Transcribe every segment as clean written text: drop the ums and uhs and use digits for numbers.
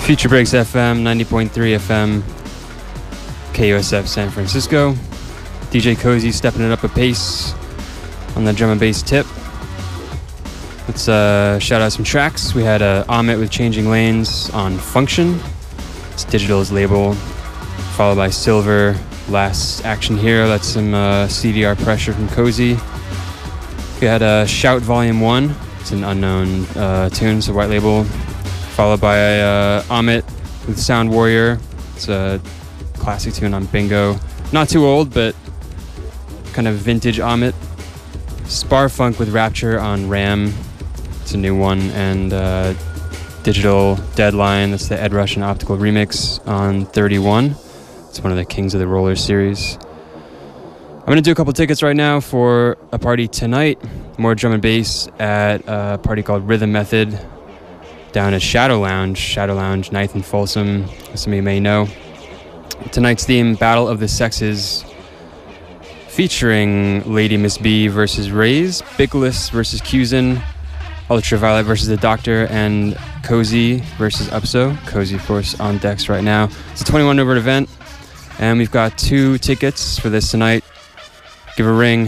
Future Breaks FM, 90.3 FM, KUSF San Francisco. DJ Cozy stepping it up a pace on the drum and bass tip. Let's shout out some tracks. We had Amit with Changing Lanes on Function. It's Digital's label, followed by Silver, Last Action Hero. That's some CDR Pressure from Cozy. We had Shout Volume 1. It's an unknown tune, it's a white label. Followed by Amit with Sound Warrior. It's a classic tune on Bingo. Not too old, but kind of vintage Amit. Sparfunk with Rapture on Ram. It's a new one. And Digital Deadline. That's the Ed Rush and Optical remix on 31. It's one of the Kings of the Rollers series. I'm going to do a couple tickets right now for a party tonight. More drum and bass at a party called Rhythm Method down at Shadow Lounge, 9th and Folsom, as some of you may know. Tonight's theme, Battle of the Sexes, featuring Lady Miss B versus Raze, Bickless versus Cusin, Ultraviolet versus The Doctor, and Cozy versus Upso. Cozy, of course, on decks right now. It's a 21 over event, and we've got 2 tickets for this tonight. Give a ring,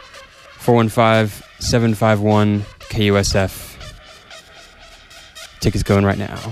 415-751-KUSF. Tickets going right now.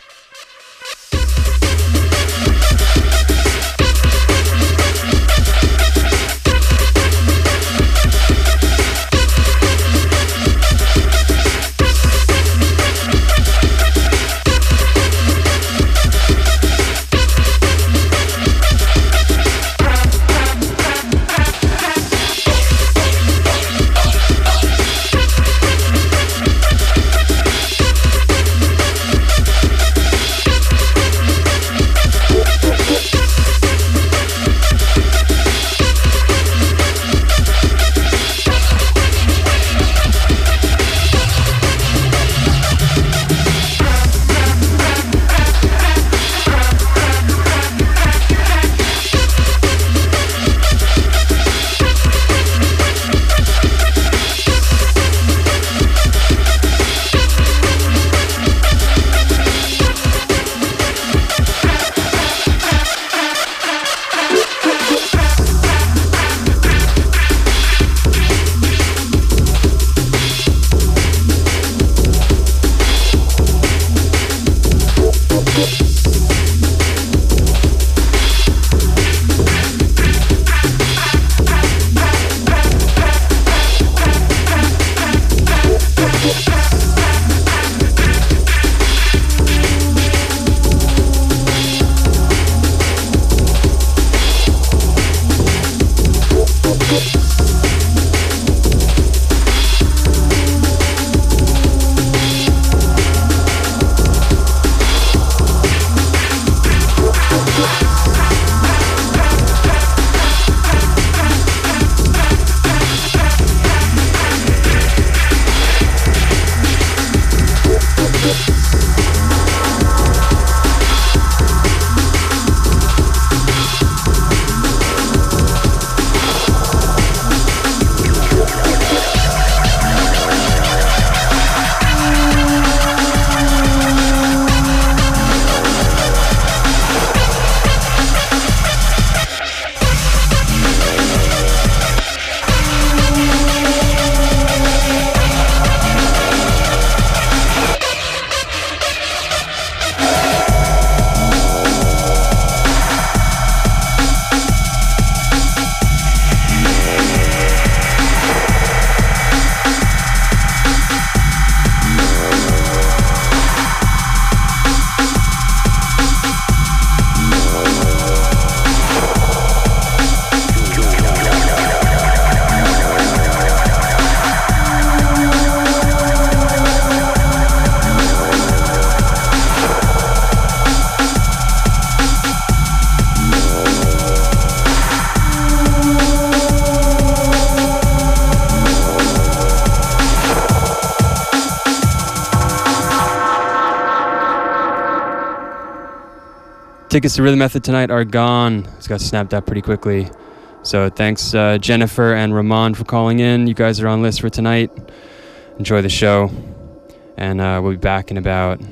Tickets to Rhythm Method tonight are gone. It's got snapped up pretty quickly. So thanks Jennifer and Ramon for calling in. You guys are on list for tonight. Enjoy the show. And we'll be back in about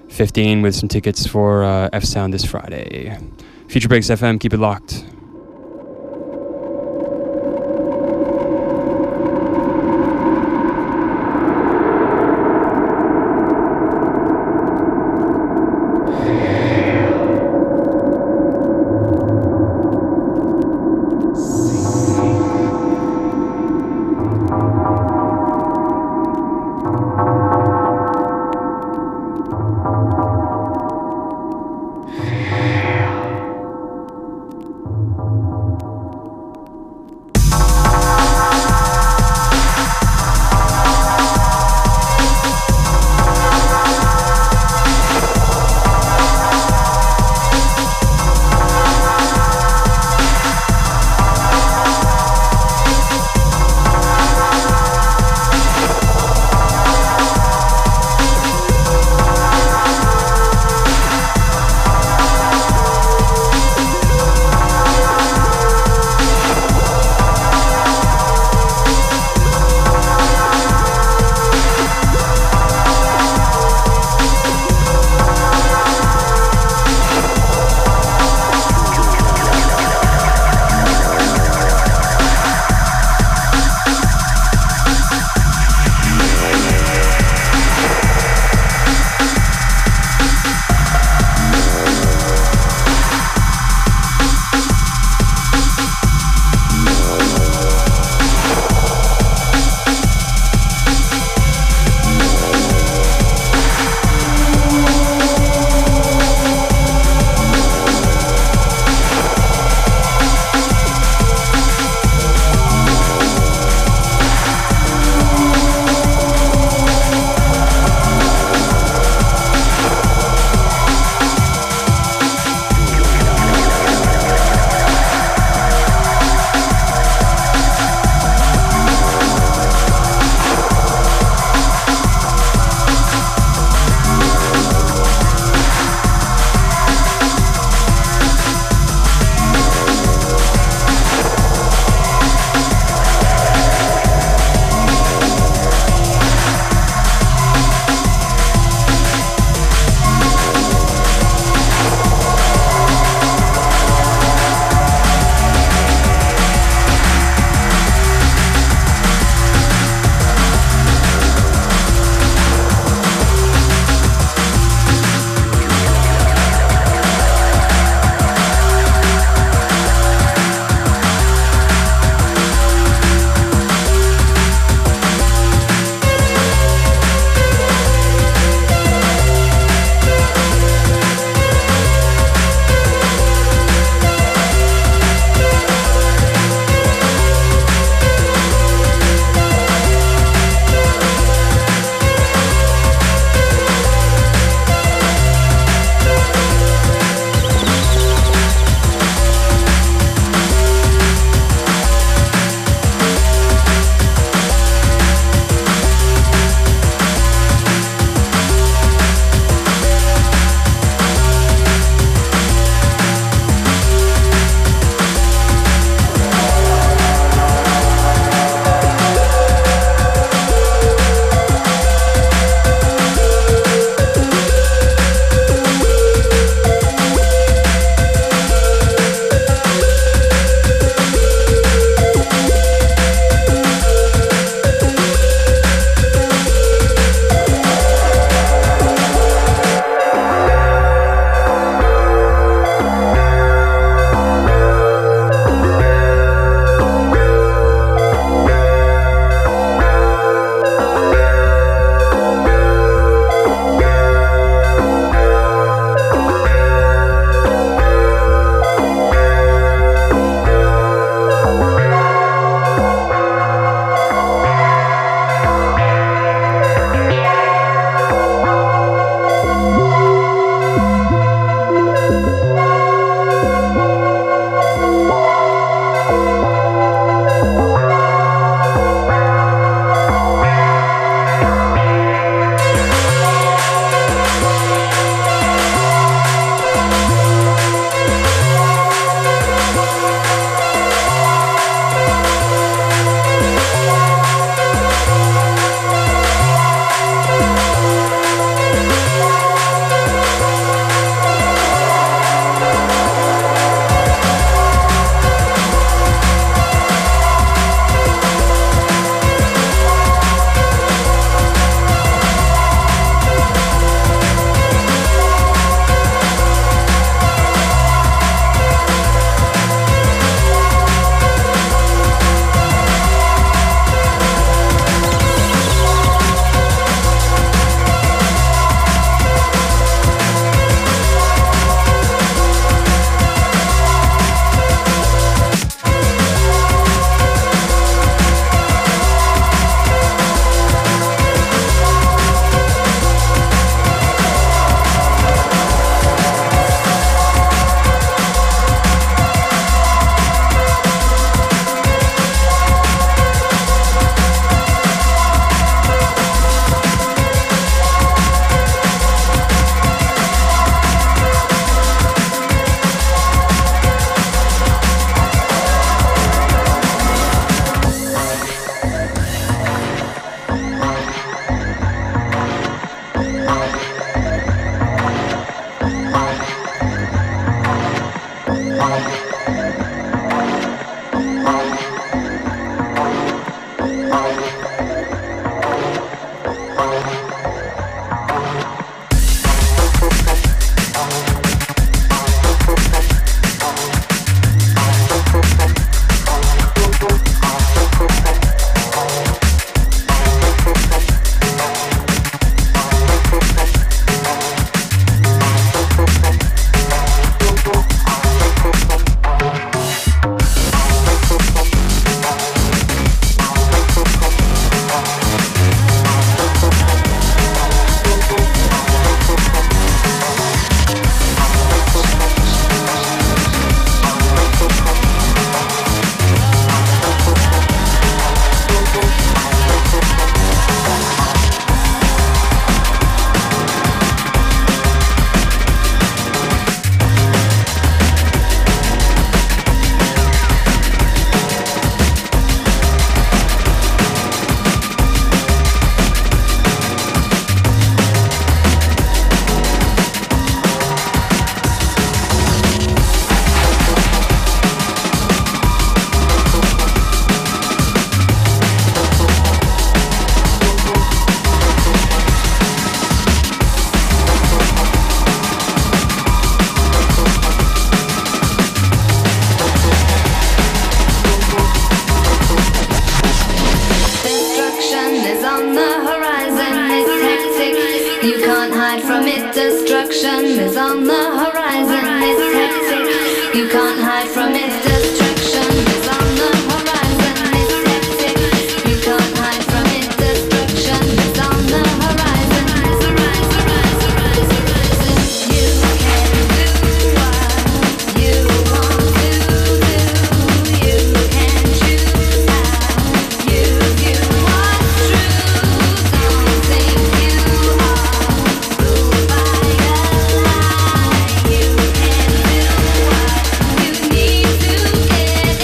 15 with some tickets for F Sound this Friday. Future Breaks FM, keep it locked. You can't hide from it, destruction is on the horizon. It's hectic. You can't hide from it, destruction is on the horizon. It's hectic. You can't hide from it, destruction is on the horizon. You can do what you want to do. You can choose how you view what's true. Don't think you are ruled by a lie. You can do what you need to get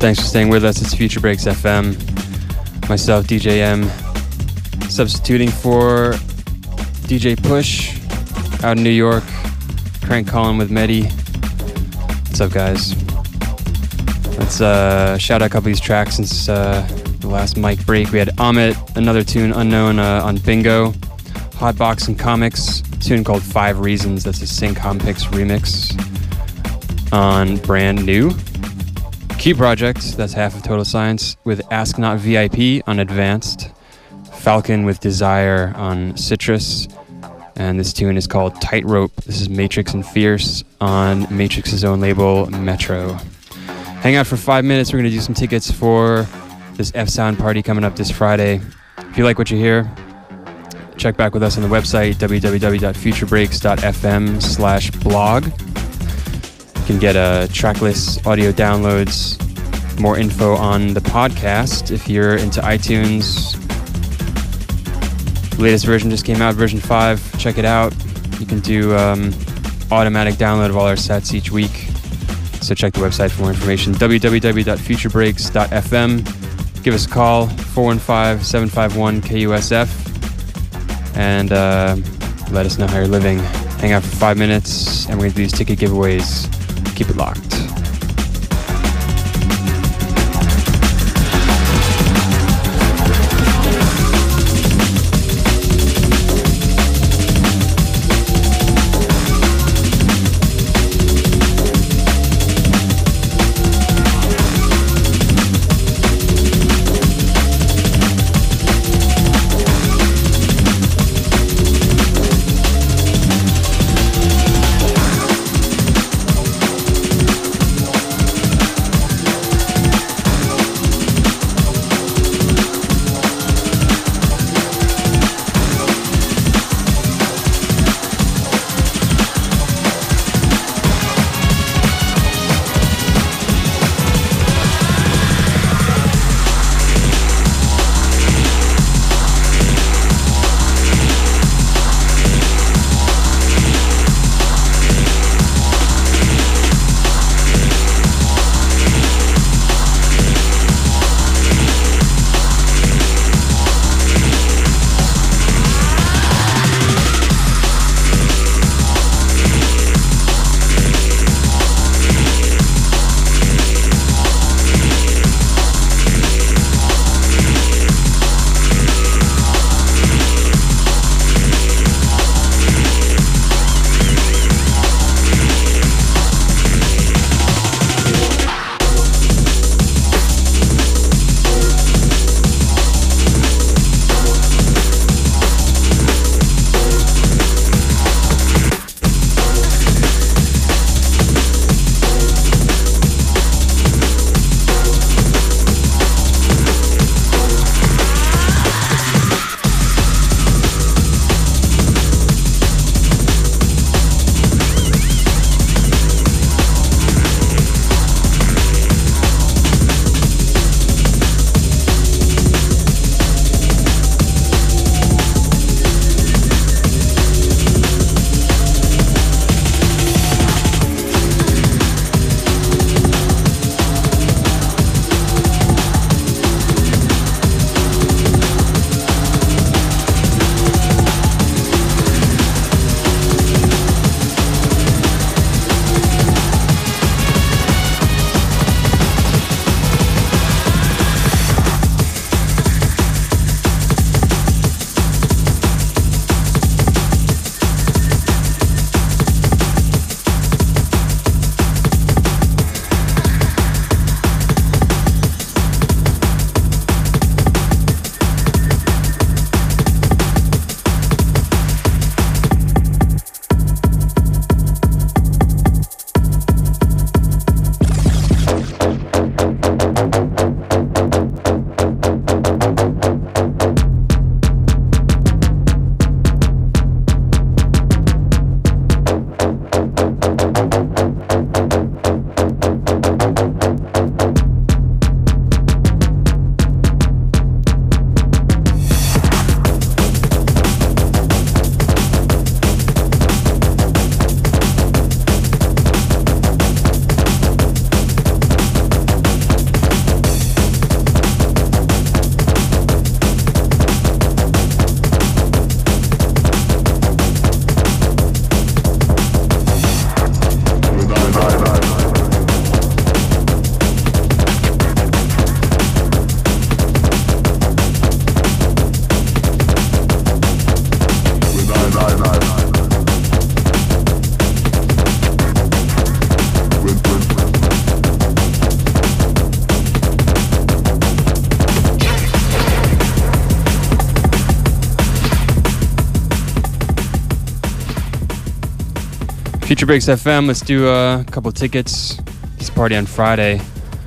Thanks for staying with us. It's Future Breaks FM. Myself, DJ M, substituting for DJ Push out in New York. Crank calling with Mehdi. What's up, guys? Let's shout out a couple of these tracks since the last mic break. We had Amit, another tune unknown on Bingo. Hotbox and Comics, a tune called 5 Reasons. That's a Syncompix remix on Brand New. Key Project, that's half of Total Science, with Ask Not VIP on Advanced. Falcon with Desire on Citrus. And this tune is called Tightrope. This is Matrix and Fierce on Matrix's own label, Metro. Hang out for 5 minutes. We're going to do some tickets for this F-Sound party coming up this Friday. If you like what you hear, check back with us on the website, www.futurebreaks.fm/blog. You can get a track list, audio downloads, more info on the podcast. If you're into iTunes, the latest version just came out, version 5. Check it out. You can do automatic download of all our sets each week. So check the website for more information, www.futurebreaks.fm. Give us a call, 415-751-KUSF, and let us know how you're living. Hang out for 5 minutes, and we're going to do these ticket giveaways. Keep it locked. Future Breaks FM, let's do a couple tickets. This party on Friday.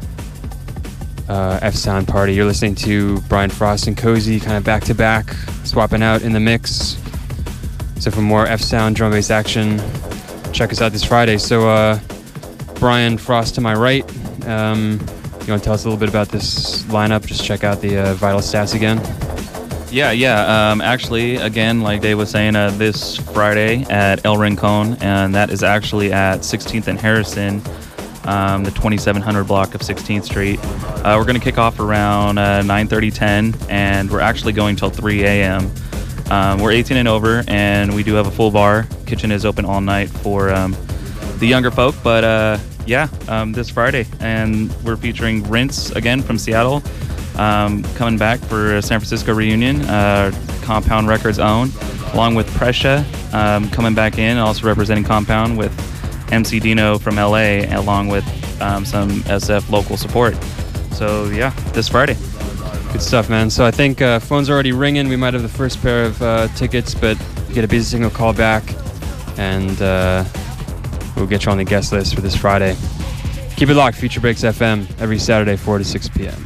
F Sound party. You're listening to Brian Frost and Cozy kind of back to back, swapping out in the mix. So for more F Sound drum bass action, check us out this Friday. So Brian Frost to my right. You want to tell us a little bit about this lineup? Just check out the vital stats again. Yeah. Actually, again, like Dave was saying, this Friday at El Rincon, and that is actually at 16th and Harrison, the 2700 block of 16th Street. We're going to kick off around 9:30, 10, and we're actually going till 3 a.m. We're 18 and over, and we do have a full bar. Kitchen is open all night for the younger folk, but this Friday, and we're featuring Rinse again from Seattle. Coming back for a San Francisco reunion, Compound Records own, along with Prescia coming back in, also representing Compound with MC Dino from LA, along with some SF local support. So yeah, this Friday. Good stuff, man. So I think phone's already ringing. We might have the first pair of tickets, but get a busy signal call back, and we'll get you on the guest list for this Friday. Keep it locked, Future Breaks FM, every Saturday, 4 to 6 p.m.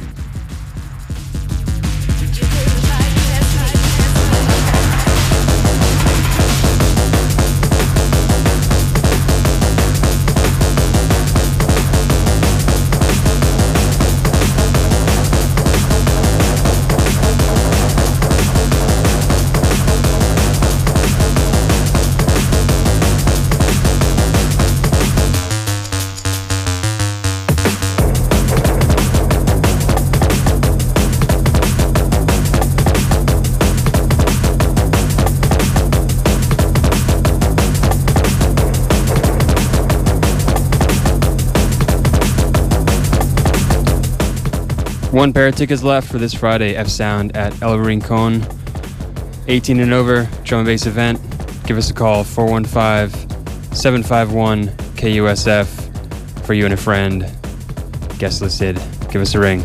One pair of tickets left for this Friday, F Sound at El Rincon. 18 and over, drum and bass event. Give us a call, 415-751-KUSF for you and a friend. Guest listed. Give us a ring.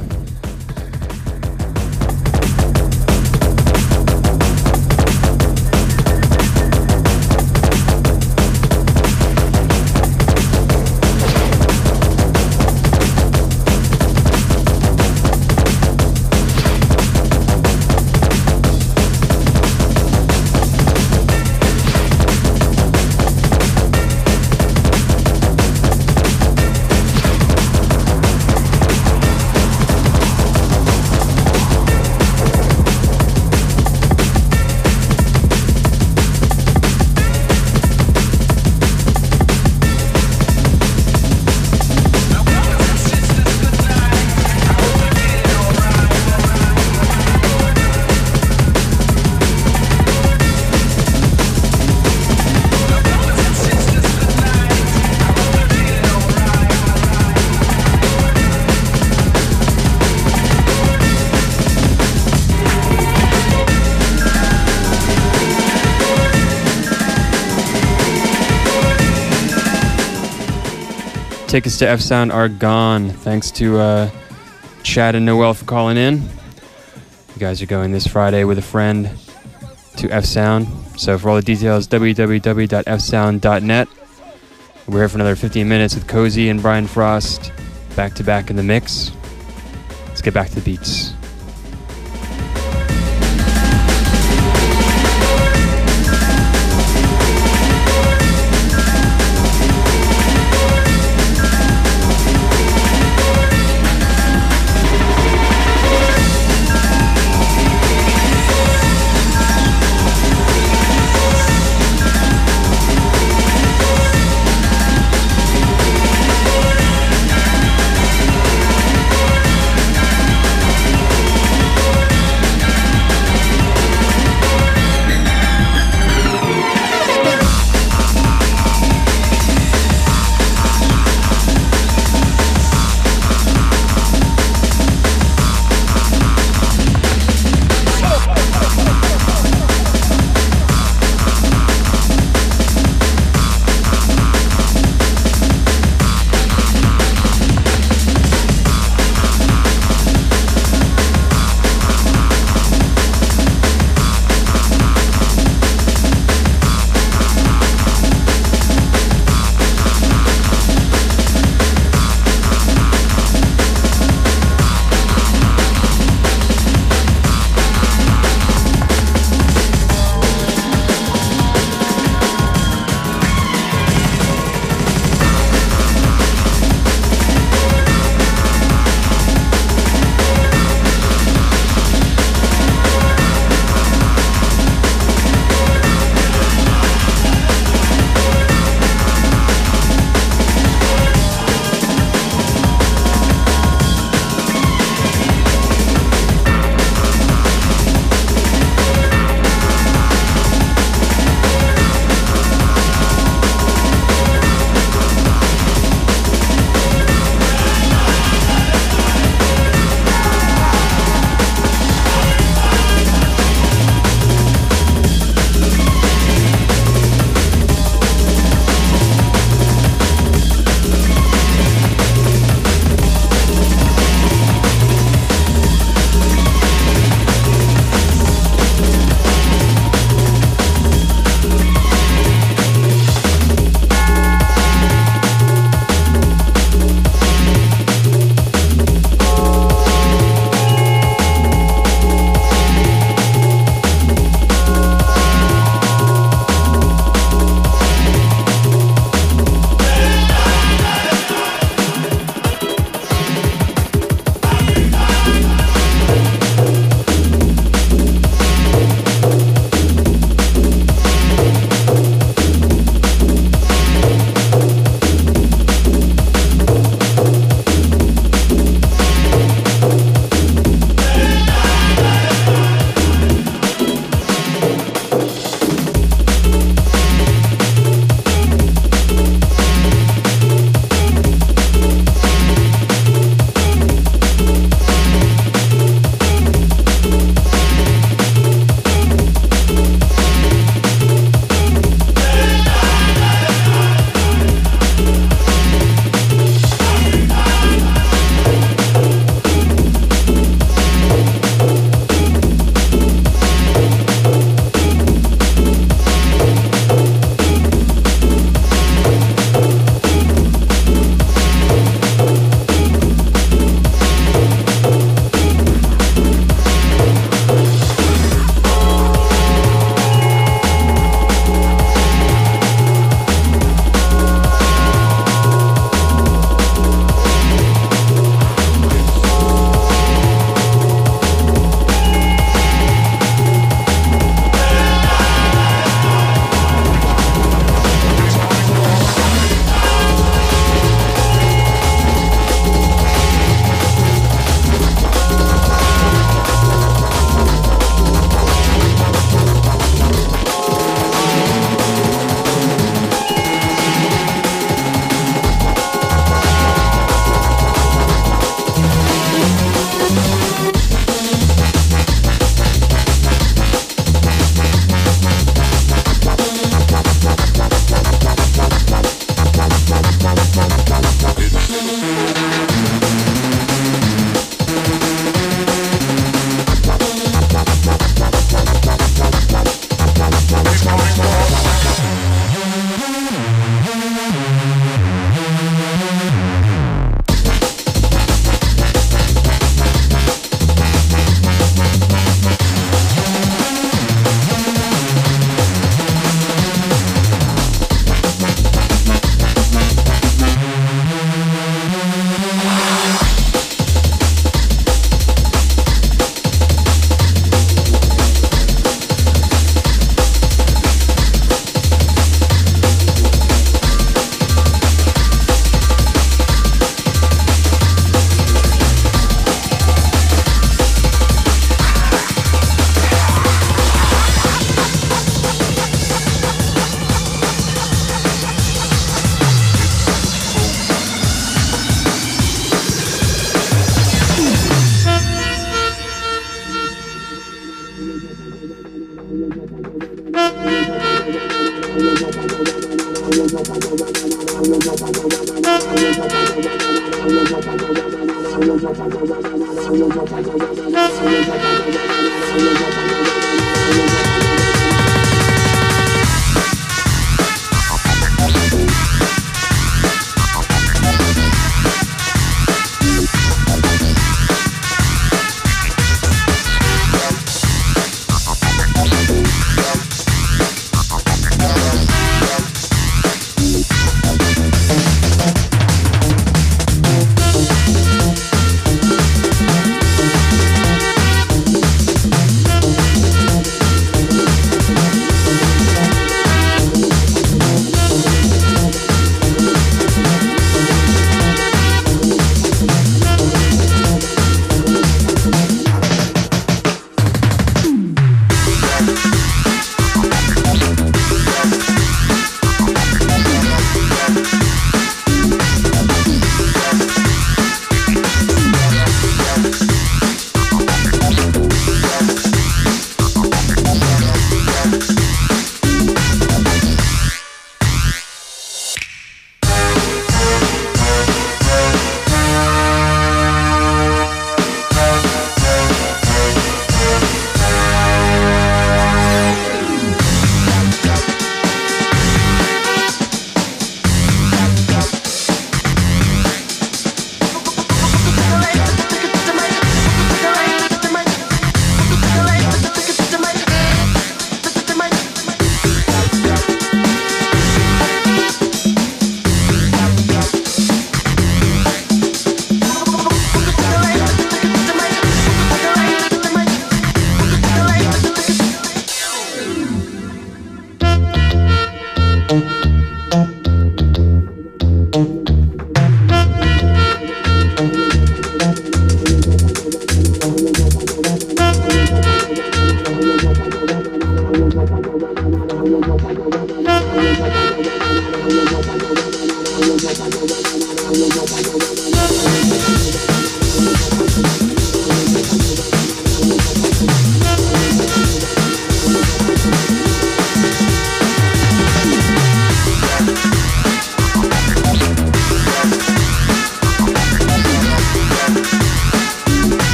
Tickets to F Sound are gone. Thanks to Chad and Noel for calling in. You guys are going this Friday with a friend to F Sound. So for all the details, www.fsound.net. We're here for another 15 minutes with Cozy and Brian Frost, back to back in the mix. Let's get back to the beats.